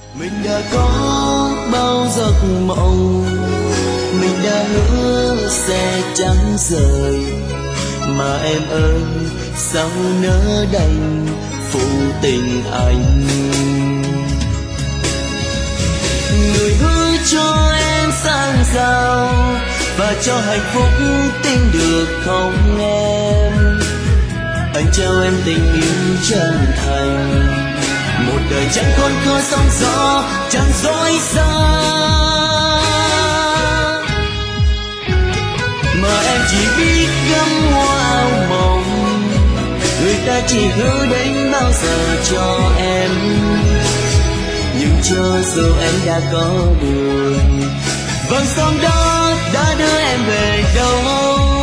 Mình đã có bao giấc mộng, mình đã hứa sẽ chẳng rời, mà em ơi sao nỡ đành phụ tình anh. Người hứa cho em sang giàu và cho hạnh phúc tin được không em? Anh trao em tình yêu chân thành, một đời chẳng khôn khó sóng gió, chẳng dối gian. Mà em chỉ biết gấm hoa áo mộng, người ta chỉ hứa đến bao giờ cho em. Nhưng cho dù em đã có buồn, vầng sóng đó đã đưa em về đâu.